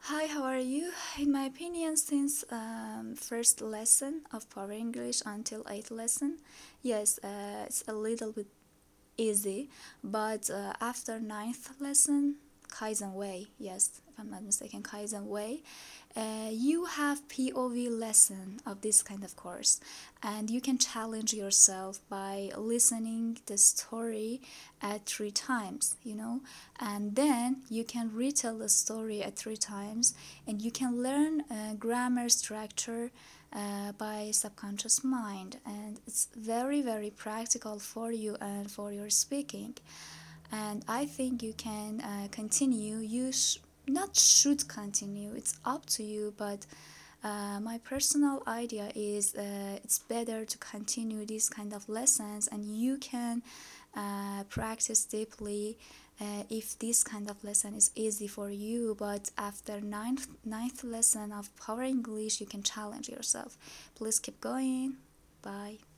Hi, how are you? In my opinion, since first lesson of Power English until eighth lesson, yes, it's a little bit easy, but after ninth lesson, Kaizen Way, yes, if I'm not mistaken, Kaizen Way, you have POV lesson of this kind of course, and you can challenge yourself by listening the story at 3 times, and then you can retell the story at 3 times, and you can learn grammar structure by subconscious mind, and it's very very practical for you and for your speaking. And I think you can continue. Not should continue, it's up to you, but my personal idea is it's better to continue these kind of lessons, and you can practice deeply if this kind of lesson is easy for you. But after ninth lesson of Power English, you can challenge yourself. Please keep going. Bye.